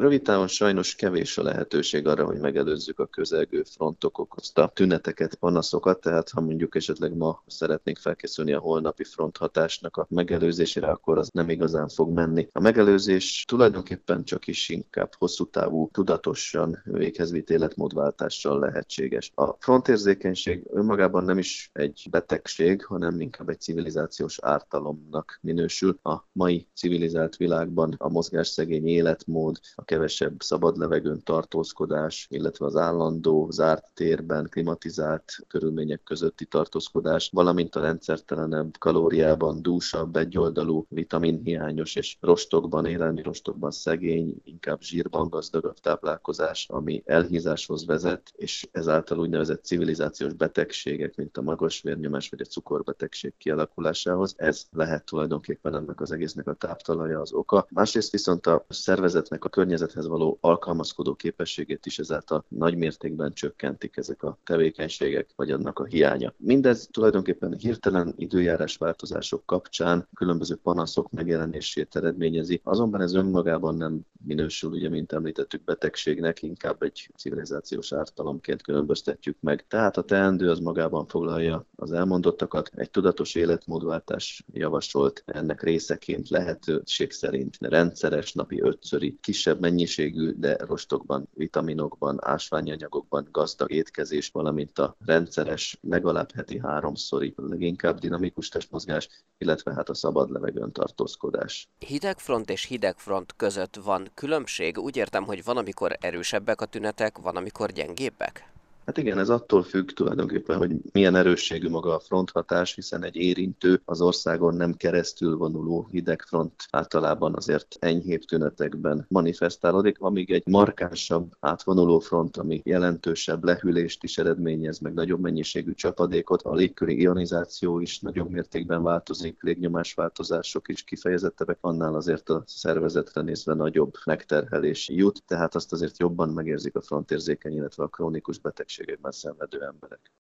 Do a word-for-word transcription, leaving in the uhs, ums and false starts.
Rövid távon sajnos kevés a lehetőség arra, hogy megelőzzük a közelgő frontok okozta tüneteket, panaszokat, tehát ha mondjuk esetleg ma szeretnénk felkészülni a holnapi fronthatásnak a megelőzésére, akkor az nem igazán fog menni. A megelőzés tulajdonképpen csak is inkább hosszú távú, tudatosan véghez vitt életmódváltással lehetséges. A frontérzékenység önmagában nem is egy betegség, hanem inkább egy civilizációs ártalomnak minősül. A mai civilizált világban a mozgásszegény életmód, a kevesebb szabad levegőn tartózkodás, illetve az állandó zárt térben, klimatizált körülmények közötti tartózkodás, valamint a rendszertelenebb, kalóriában dúsabb, egyoldalú, vitaminhiányos és rostokban, élelmi rostokban szegény, inkább zsírban gazdagabb táplálkozás, ami elhízáshoz vezet, és ezáltal úgynevezett civilizációs betegségek, mint a magas vérnyomás vagy a cukorbetegség kialakulásához. Ez lehet tulajdonképpen ennek az egésznek a táptalaja, az oka. Másrészt viszont a szervezetnek a környezethez való alkalmazkodó képességét is ezáltal nagy mértékben csökkentik ezek a tevékenységek, vagy annak a hiánya. Mindez tulajdonképpen hirtelen időjárás változások kapcsán különböző panaszok megjelenését eredményezi, azonban ez önmagában nem minősül, ugye, mint említettük, betegségnek, inkább egy civilizációs ártalomként különböztetjük meg. Tehát a teendő az magában foglalja az elmondottakat, egy tudatos életmódváltás javasolt, ennek részeként lehetőség szerint rendszeres, napi ötszöri, kisebb mennyiségű, de rostokban, vitaminokban, ásványi anyagokban gazdag étkezés, valamint a rendszeres, legalább heti háromszori, leginkább dinamikus testmozgás, illetve hát a szabad levegőn tartózkodás. Hidegfront és hidegfront között van különbség? Úgy értem, hogy van, amikor erősebbek a tünetek, van, amikor gyengébbek? Hát igen, ez attól függ tulajdonképpen, hogy milyen erősségű maga a fronthatás, hiszen egy érintő, az országon nem keresztül vonuló hidegfront általában azért enyhébb tünetekben manifestálódik, amíg egy markánsabb átvonuló front, ami jelentősebb lehűlést is eredményez, meg nagyobb mennyiségű csapadékot, a légköri ionizáció is nagyobb mértékben változik, légnyomásváltozások is kifejezettebbek, annál azért a szervezetre nézve nagyobb megterhelés jut, tehát azt azért jobban megérzik a frontérzékeny, illetve a krónikus betegségekben szenvedő emberek.